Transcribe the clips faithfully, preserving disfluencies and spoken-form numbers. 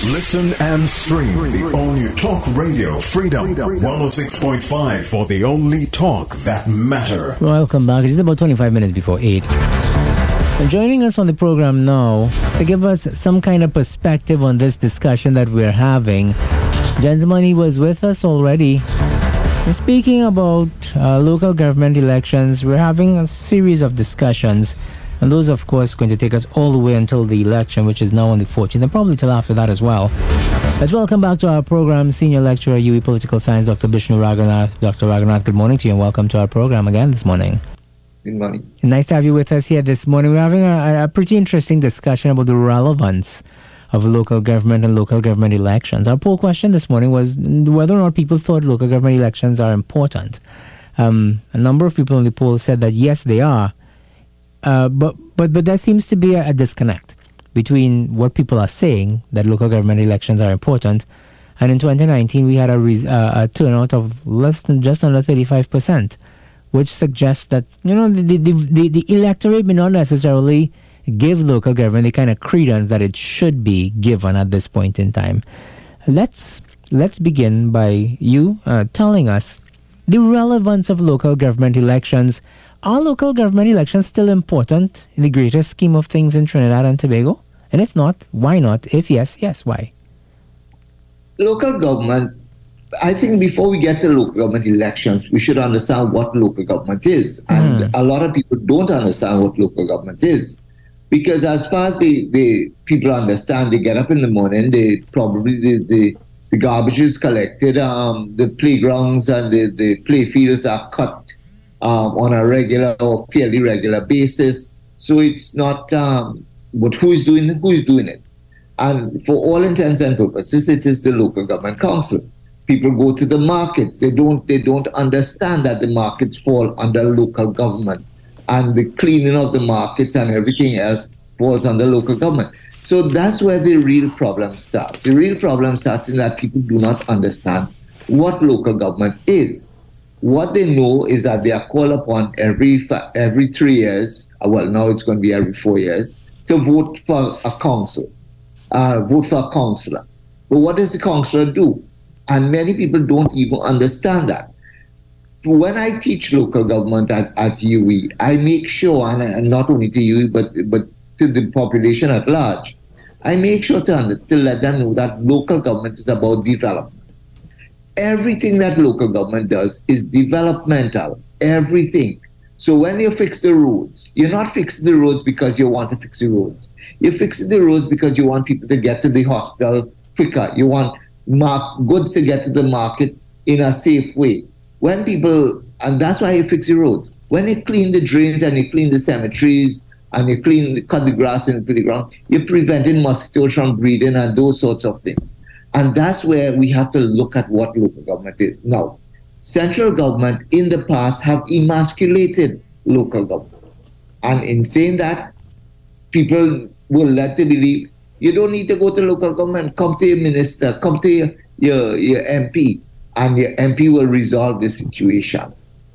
Listen and stream the all-new Talk Radio Freedom one oh six point five for the only talk that matter. Welcome back. It's about twenty-five minutes before eight. And joining us on the program now to give us some kind of perspective on this discussion that we're having. Gentleman, he was with us already. And speaking about uh, local government elections, we're having a series of discussions. And those, of course, going to take us all the way until the election, which is now on the fourteenth, and probably till after that as well. Let's welcome back to our program, Senior Lecturer, U E Political Science, Doctor Bishnu Raghunath. Doctor Raghunath, good morning to you, and welcome to our program again this morning. Good morning. Nice to have you with us here this morning. We're having a, a pretty interesting discussion about the relevance of local government and local government elections. Our poll question this morning was whether or not people thought local government elections are important. Um, a number of people in the poll said that yes, they are. Uh, but, but but there seems to be a, a disconnect between what people are saying, that local government elections are important, and in twenty nineteen we had a, res- uh, a turnout of less than just under thirty-five percent, which suggests that, you know, the, the, the, the electorate may not necessarily give local government the kind of credence that it should be given at this point in time. Let's, let's begin by you uh, telling us the relevance of local government elections. Are local government elections still important in the greater scheme of things in Trinidad and Tobago? And if not, why not? If yes, yes, why? Local government, I think before we get to local government elections, we should understand what local government is. And mm. a lot of people don't understand what local government is. Because as far as the, the people understand, they get up in the morning, they probably, the, the, the garbage is collected, um, the playgrounds and the, the play fields are cut Um, on a regular or fairly regular basis. So it's not, um, but who's doing it? Who's doing it? And for all intents and purposes, it is the local government council. People go to the markets. They don't, they don't understand that the markets fall under local government, and the cleaning of the markets and everything else falls under local government. So that's where the real problem starts. The real problem starts in that people do not understand what local government is. What they know is that they are called upon every every three years, well, now it's going to be every four years, to vote for a council, uh, vote for a councillor. But what does the councillor do? And many people don't even understand that. When I teach local government at, at U E, I make sure, and, and not only to U E, but, but to the population at large, I make sure to, to let them know that local government is about development. Everything that local government does is developmental, everything. So when you fix the roads, you're not fixing the roads because you want to fix the roads. You're fixing the roads because you want people to get to the hospital quicker. You want mark, goods to get to the market in a safe way. When people, and that's why you fix the roads. When you clean the drains and you clean the cemeteries and you clean, cut the grass in the playground, you're preventing mosquitoes from breeding and those sorts of things. And that's where we have to look at what local government is. Now, central government in the past have emasculated local government. And in saying that, people will let them believe, you don't need to go to local government, come to your minister, come to your, your, your M P, and your M P will resolve the situation.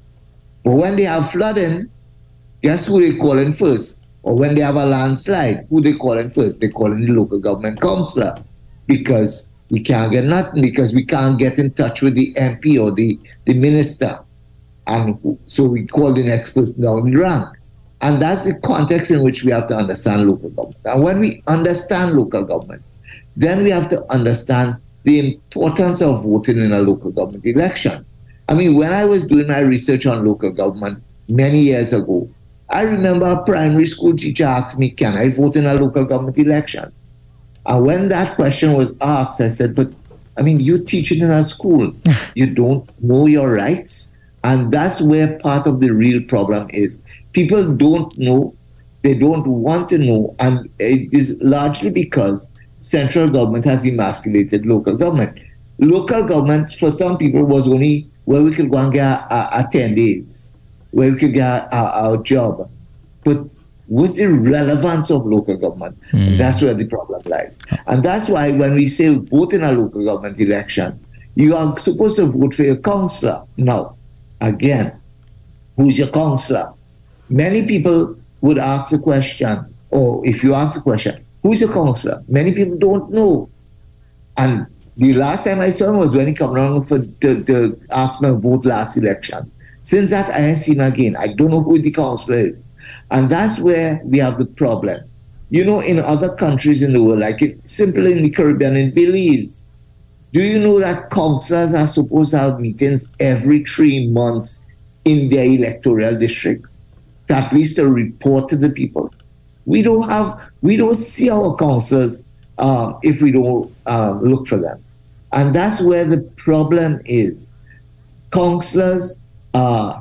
But when they have flooding, guess who they call in first? Or when they have a landslide, who they call in first? They call in the local government councillor, because we can't get nothing, because we can't get in touch with the M P or the, the minister. And so we call the next person down the rank. And that's the context in which we have to understand local government. And when we understand local government, then we have to understand the importance of voting in a local government election. I mean, when I was doing my research on local government many years ago, I remember a primary school teacher asked me, can I vote in a local government election? And when that question was asked, I said, but I mean, you teach it in a school. You don't know your rights. And that's where part of the real problem is. People don't know, they don't want to know, and it is largely because central government has emasculated local government. Local government, for some people, was only where we could go and get our, our ten days, where we could get our, our job. But what's the relevance of local government? Mm. And that's where the problem lies. And that's why when we say vote in a local government election, you are supposed to vote for your councillor. Now, again, who's your councillor? Many people would ask the question, or if you ask the question, who's your councillor? Many people don't know. And the last time I saw him was when he came around for to, to ask my vote last election. Since that, I haven't seen him again. I don't know who the councillor is. And that's where we have the problem. You know, in other countries in the world, like it, simply in the Caribbean, in Belize, do you know that councillors are supposed to have meetings every three months in their electoral districts, to at least to report to the people? We don't have, we don't see our councillors um, if we don't um, look for them. And that's where the problem is. Councillors are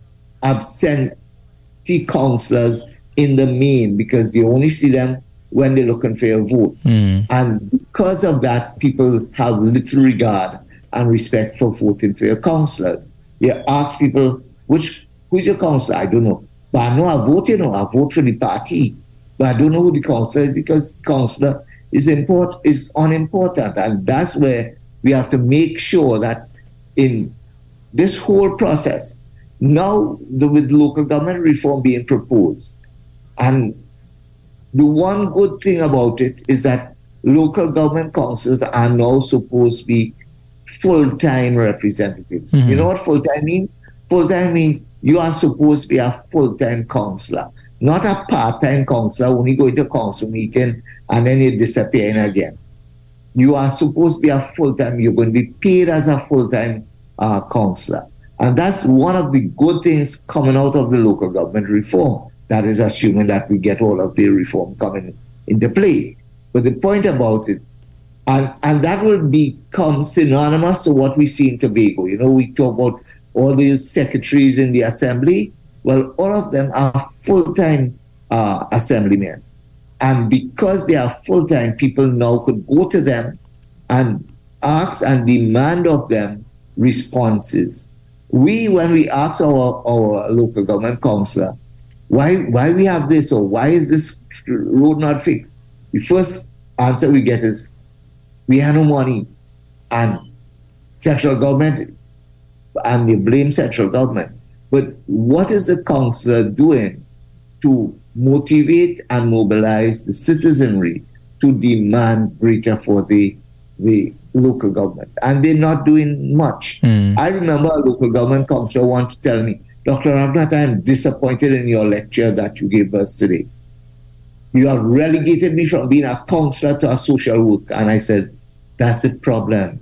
absentee councillors in the main because you only see them when they're looking for your vote. Mm. And because of that, people have little regard and respect for voting for your councillors. You ask people, which who's your councillor? I don't know. But I know I vote, you know, I vote for the party. But I don't know who the councillor is because councillor is import is unimportant. And that's where we have to make sure that in this whole process, now the, with local government reform being proposed, and the one good thing about it is that local government councils are now supposed to be full-time representatives. Mm-hmm. You know what full-time means? Full-time means you are supposed to be a full-time councillor, not a part-time councillor only going to a council meeting and then you disappear again. You are supposed to be a full-time, you're going to be paid as a full-time uh, councillor. And that's one of the good things coming out of the local government reform. That is assuming that we get all of the reform coming into play. But the point about it, and, and that will become synonymous to what we see in Tobago. You know, we talk about all these secretaries in the assembly. Well, all of them are full-time uh, assemblymen. And because they are full-time, people now could go to them and ask and demand of them responses. We, when we ask our, our local government councillor, why why we have this or why is this road not fixed? The first answer we get is, we have no money. And central government, and they blame central government. But what is the councillor doing to motivate and mobilize the citizenry to demand greater for the the local government? And they're not doing much. Mm. I remember a local government councillor wanted to tell me, Doctor Ramnath, I am disappointed in your lecture that you gave us today. You have relegated me from being a councillor to a social work. And I said, that's the problem.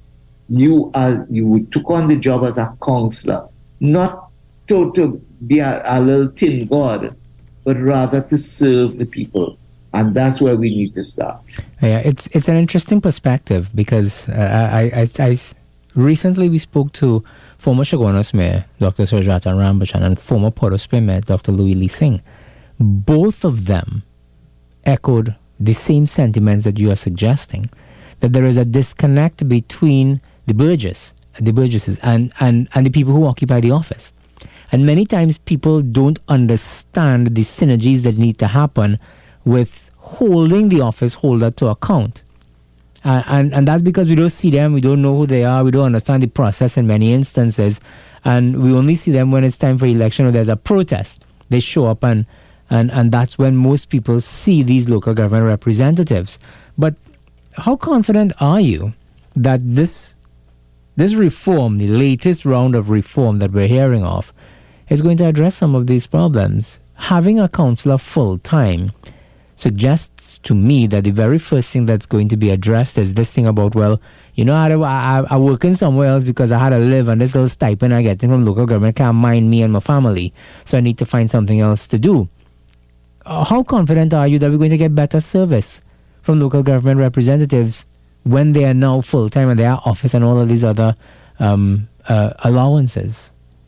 You are you took on the job as a councillor, not to, to be a, a little tin god, but rather to serve the people. And that's where we need to start. Yeah, it's it's an interesting perspective because uh, I, I, I recently we spoke to former Chaguanas Mayor, Doctor Suryata Rambachan, and former Port of Spain Mayor, Doctor Louis Lee Singh. Both of them echoed the same sentiments that you are suggesting, that there is a disconnect between the Burgess, the Burgesses, and, and, and the people who occupy the office. And many times people don't understand the synergies that need to happen with holding the office holder to account. Uh, and, and that's because we don't see them, we don't know who they are, we don't understand the process in many instances, and we only see them when it's time for election or there's a protest. They show up, and, and, and that's when most people see these local government representatives. But how confident are you that this, this reform, the latest round of reform that we're hearing of, is going to address some of these problems? Having a councillor full-time suggests to me that the very first thing that's going to be addressed is this thing about, well, you know, I, I, I work in somewhere else because I had to live, and this little stipend I get from local government can't mind me and my family, so I need to find something else to do. Uh, how confident are you that we're going to get better service from local government representatives when they are now full-time and they are office and all of these other um, uh, allowances?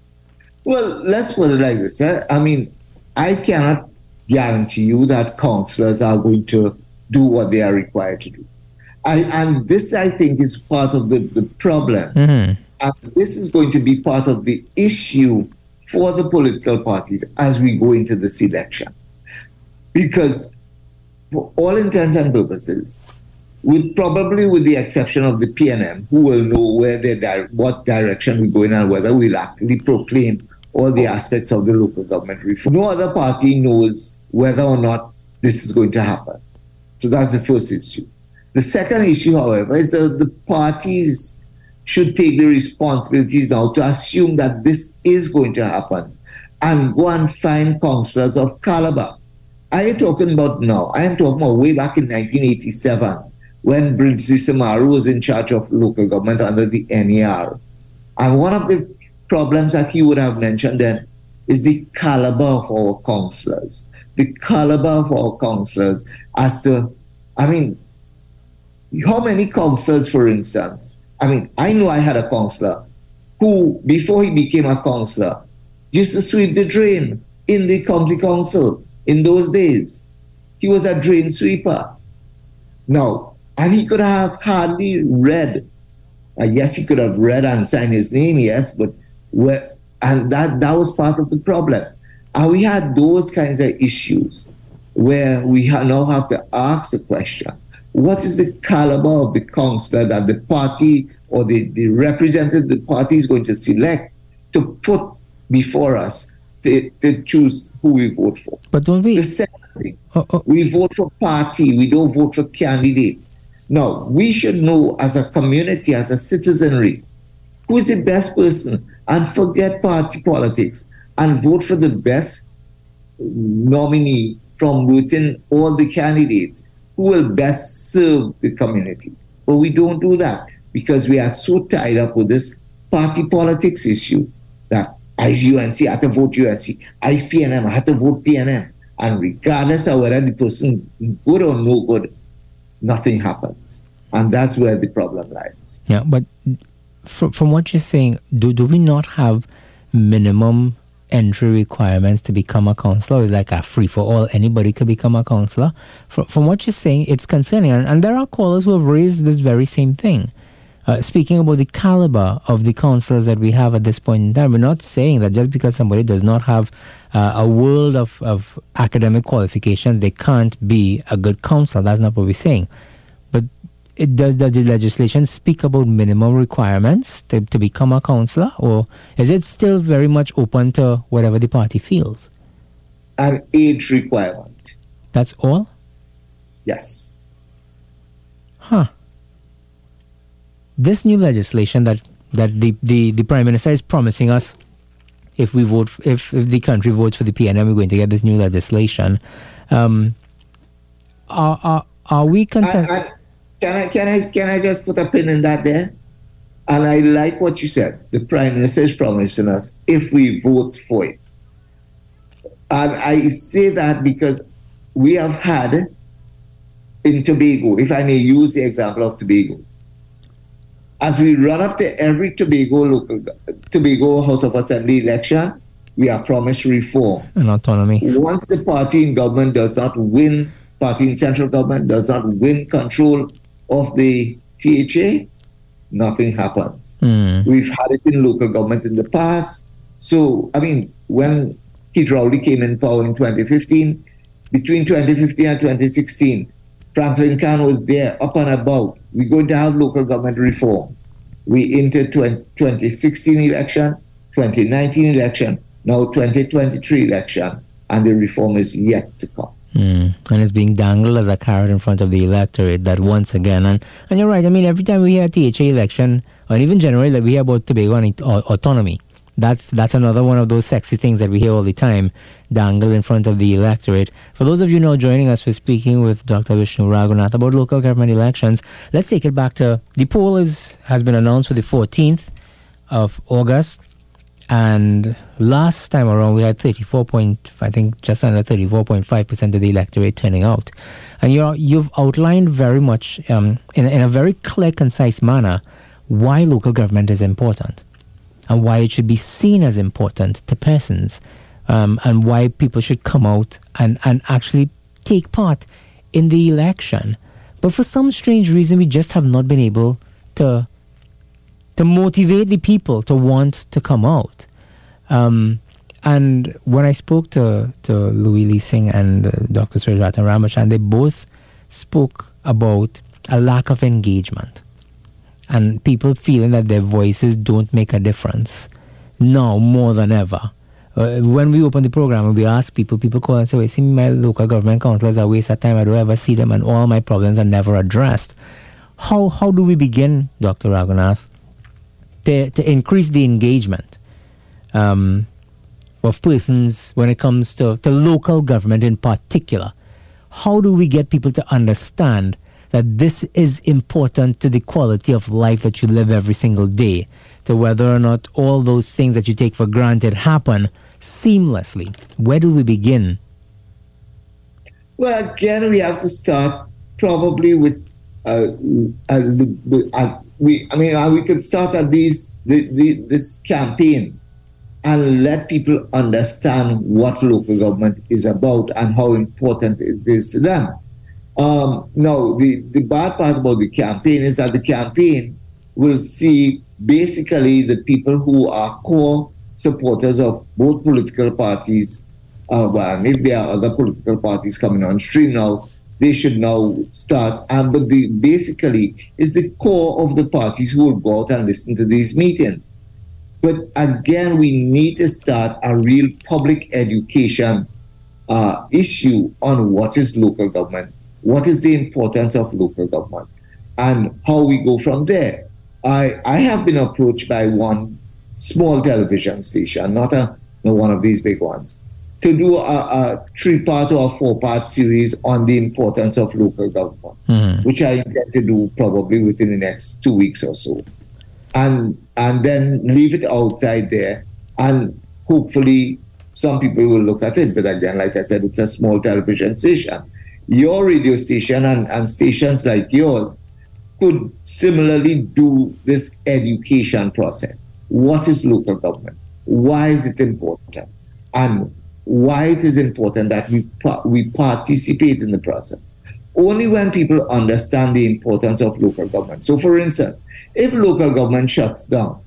Well, let's put it like this. Eh? I mean, I cannot guarantee you that councillors are going to do what they are required to do. I, and this, I think, is part of the, the problem. Mm-hmm. And this is going to be part of the issue for the political parties as we go into this election. Because for all intents and purposes, with probably with the exception of the P N M, who will know where they di- what direction we're going and whether we'll actually proclaim all the aspects of the local government reform. No other party knows whether or not this is going to happen. So that's the first issue. The second issue, however, is that the parties should take the responsibilities now to assume that this is going to happen and go and find councillors of caliber. I am talking about now. I am talking about way back in nineteen eighty-seven when Bridget Samaru was in charge of local government under the N E R. And one of the problems that he would have mentioned then is the caliber of our councillors. The caliber of our councillors as to, I mean, how many councillors, for instance? I mean, I know I had a councillor who, before he became a councillor, used to sweep the drain in the county council in those days. He was a drain sweeper. Now, and he could have hardly read. Uh, yes, he could have read and signed his name, yes, but where, and that, that was part of the problem. And we had those kinds of issues where we ha- now have to ask the question, what is the caliber of the councillor that the party or the, the representative the party is going to select to put before us to, to choose who we vote for? But don't we? The second thing, oh, oh. we vote for party, we don't vote for candidate. Now, we should know as a community, as a citizenry, who is the best person, and forget party politics and vote for the best nominee from within all the candidates who will best serve the community. But we don't do that because we are so tied up with this party politics issue that I U N C, I have to vote U N C, I P N M, I have to vote P N M. And regardless of whether the person is good or no good, nothing happens. And that's where the problem lies. Yeah, but from, from what you're saying, do, do we not have minimum entry requirements to become a councillor? It's like a free-for-all. Anybody could become a councillor. From, from what you're saying, it's concerning. And, and there are callers who have raised this very same thing. Uh, speaking about the caliber of the councillors that we have at this point in time, we're not saying that just because somebody does not have uh, a world of, of academic qualifications, they can't be a good councillor. That's not what we're saying. But it does, does the legislation speak about minimum requirements to, to become a councillor, or is it still very much open to whatever the party feels? An age requirement. That's all? Yes. Huh. This new legislation that, that the, the, the Prime Minister is promising us, if we vote, if, if the country votes for the P N M, we're going to get this new legislation. Um, are, are, are we content? I, I, can I can I can I just put a pin in that there? And I like what you said. The Prime Minister is promising us if we vote for it. And I say that because we have had in Tobago, if I may use the example of Tobago, as we run up to every Tobago local Tobago House of Assembly election, we are promised reform and autonomy. Once the party in government does not win, party in central government does not win control of the T H A, nothing happens. Mm. We've had it in local government in the past. So, I mean, when Keith Rowley came in power in twenty fifteen, between twenty fifteen and twenty sixteen, Franklin Khan was there, up and about. We're going to have local government reform. We entered twenty sixteen election, twenty nineteen election, now twenty twenty-three election, and the reform is yet to come. Mm. And it's being dangled as a carrot in front of the electorate that once again, and, and you're right, I mean, every time we hear a T H A election, or even generally, like we hear about Tobago and uh, autonomy, that's that's another one of those sexy things that we hear all the time, dangled in front of the electorate. For those of you now joining us, we're speaking with Doctor Vishnu Raghunath about local government elections. Let's take it back to, the poll is, has been announced for the fourteenth of August. And last time around, we had thirty-four point, I think just under thirty-four point five percent of the electorate turning out. And you're, you've outlined very much, um, in, in a very clear, concise manner, why local government is important and why it should be seen as important to persons, um, and why people should come out and, and actually take part in the election. But for some strange reason, we just have not been able to to motivate the people to want to come out. Um, and when I spoke to, to Louis Lee Singh and uh, Doctor Srijatan Ramachandran, they both spoke about a lack of engagement and people feeling that their voices don't make a difference now more than ever. Uh, when we open the program and we ask people, people call and say, well, see, my local government councillors are a waste of time. I don't ever see them and all my problems are never addressed. How how do we begin, Doctor Raghunath, to, to increase the engagement um, of persons when it comes to, to local government in particular? How do we get people to understand that this is important to the quality of life that you live every single day, to whether or not all those things that you take for granted happen seamlessly? Where do we begin? Well, again, we have to start probably with uh, uh, uh, we. I mean, uh, we could start at these the, the, this campaign and let people understand what local government is about and how important it is to them. Um, no, the, the bad part about the campaign is that the campaign will see basically the people who are core supporters of both political parties. Uh, well, and if there are other political parties coming on stream now, they should now start. And but the basically is the core of the parties who will go out and listen to these meetings. But again, we need to start a real public education uh, issue on what is local government, what is the importance of local government, and how we go from there. I I have been approached by one small television station, not a not one of these big ones, to do a, a three-part or a four-part series on the importance of local government, mm-hmm. which I intend to do probably within the next two weeks or so. And and then leave it outside there, and hopefully some people will look at it. But again, like I said, it's a small television station. Your radio station and, and stations like yours could similarly do this education process. What is local government? Why is it important? And why it is important that we we participate in the process. Only when people understand the importance of local government. So for instance, if local government shuts down,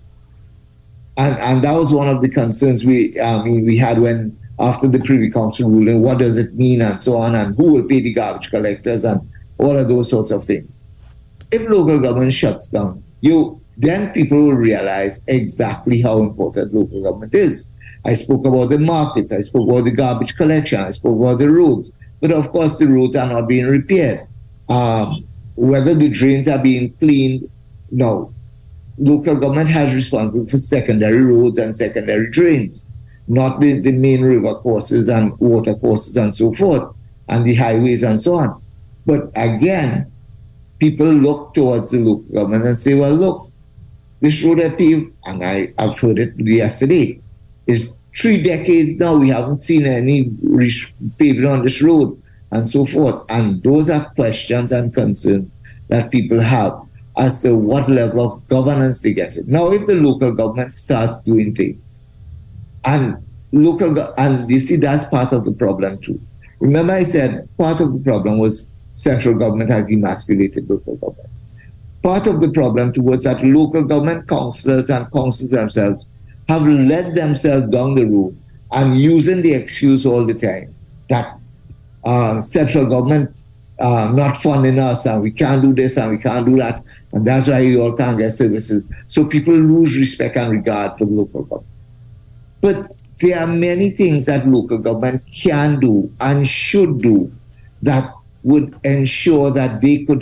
and, and that was one of the concerns we I mean we had when after the Privy Council ruling, what does it mean and so on, and who will pay the garbage collectors and all of those sorts of things. If local government shuts down, you then people will realize exactly how important local government is. I spoke about the markets, I spoke about the garbage collection, I spoke about the roads. But of course, the roads are not being repaired. Um, whether the drains are being cleaned, no. Local government has responsibility for secondary roads and secondary drains, not the, the main river courses and water courses and so forth, and the highways and so on. But again, people look towards the local government and say, well, look, this road I paved, and I, I've heard it yesterday, is three decades now, we haven't seen any paving on this road and so forth. And those are questions and concerns that people have as to what level of governance they get it. Now, if the local government starts doing things, and local go- and you see that's part of the problem too. Remember I said part of the problem was central government has emasculated local government. Part of the problem too was that local government councillors and councils themselves have led themselves down the road and using the excuse all the time that uh, central government uh, not funding us and we can't do this and we can't do that, and that's why you all can't get services. So people lose respect and regard for local government. But there are many things that local government can do and should do that would ensure that they could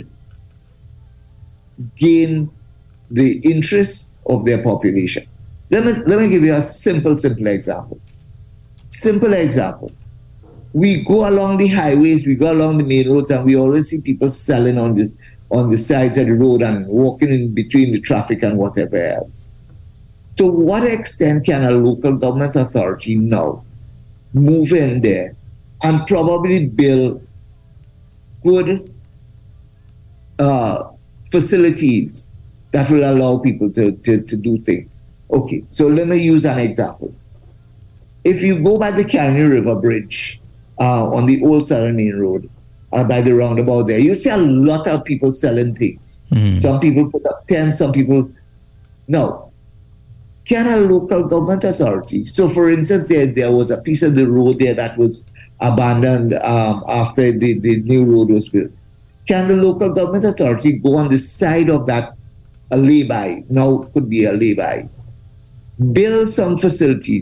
gain the interest of their population. Let me, let me give you a simple, simple example. Simple example. We go along the highways, we go along the main roads, and we always see people selling on this on the sides of the road and walking in between the traffic and whatever else. To what extent can a local government authority now move in there and probably build good uh, facilities that will allow people to, to, to do things? Okay, so let me use an example. If you go by the Caroni River Bridge uh, on the old Southern Main Road, uh, by the roundabout there, you'd see a lot of people selling things. Mm-hmm. Some people put up tents, some people... No. Can a local government authority... So, for instance, there, there was a piece of the road there that was abandoned um, after the, the new road was built. Can the local government authority go on the side of that a lay-by, now it could be a lay-by, build some facilities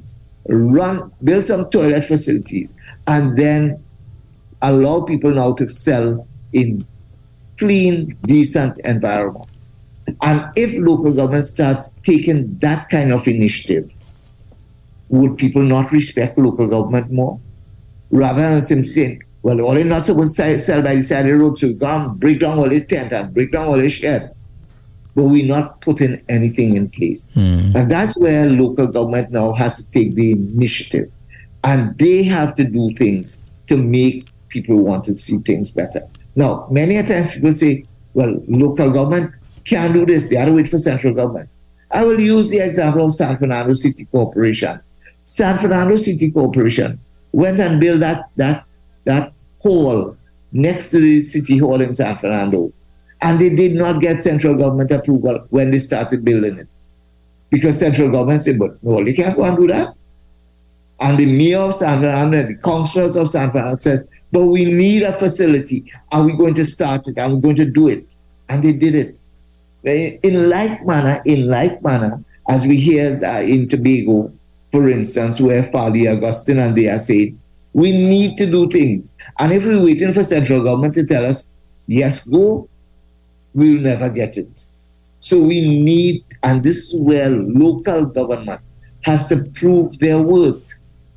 run, build some toilet facilities, and then allow people now to sell in clean, decent environments. And if local government starts taking that kind of initiative, would people not respect local government more? Rather than simply saying, well, all they're not supposed to sell by the side of the road, so go and break down all their tent and break down all their shed. But we're not putting anything in place. Mm. And that's where local government now has to take the initiative. And they have to do things to make people want to see things better. Now, many times people say, well, local government can't do this. They have to wait for central government. I will use the example of San Fernando City Corporation. San Fernando City Corporation went and built that, that, that hall next to the city hall in San Fernando. And they did not get central government approval when they started building it. Because central government said, but no, they can't go and do that. And the mayor of San Fernando and the councillors of San Fernando said, but we need a facility. Are we going to start it? Are we going to do it? And they did it. In like manner, in like manner, as we hear uh, in Tobago, for instance, where Fali Augustine and they are saying, we need to do things. And if we're waiting for central government to tell us, yes, go, we'll never get it. So we need, and this is where local government has to prove their worth.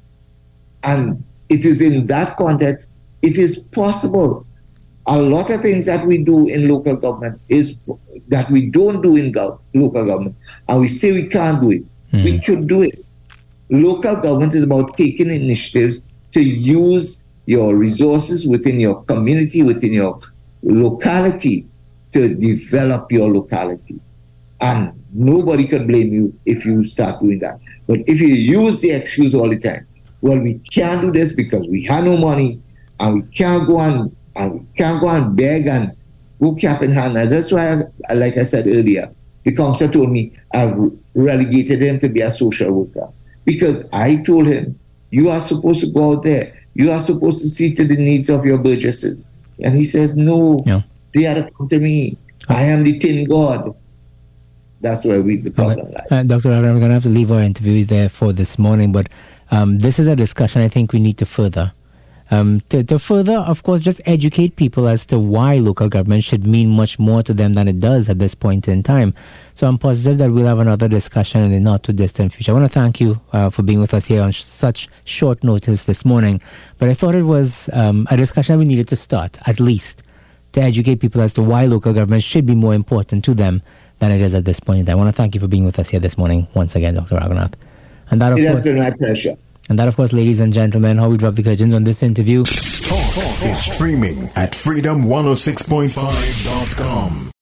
And it is in that context, it is possible. A lot of things that we do in local government is that we don't do in go- local government. And we say we can't do it. Mm. We could do it. Local government is about taking initiatives to use your resources within your community, within your locality, to develop your locality. And nobody can blame you if you start doing that. But if you use the excuse all the time, well, we can't do this because we have no money, and we can't go and, and we can't go and beg and go cap in hand. And that's why, I, like I said earlier, the councillor told me I've relegated him to be a social worker. Because I told him, you are supposed to go out there. You are supposed to see to the needs of your burgesses. And he says, no, yeah. They are to come to me. I am the tin god. That's where we the problem okay. lies. Uh, Doctor Raghunath, we're going to have to leave our interview there for this morning, but um, this is a discussion I think we need to further. Um, to, to further, of course, just educate people as to why local government should mean much more to them than it does at this point in time. So I'm positive that we'll have another discussion in the not too distant future. I want to thank you uh, for being with us here on sh- such short notice this morning. But I thought it was um, a discussion that we needed to start, at least, to educate people as to why local government should be more important to them than it is at this point in time. I want to thank you for being with us here this morning once again, Doctor Raghunath. And that, of it course, has been my pleasure. And that, of course, ladies and gentlemen, how we drop the curtains on this interview. Talk is streaming at freedom one oh six point five dot com.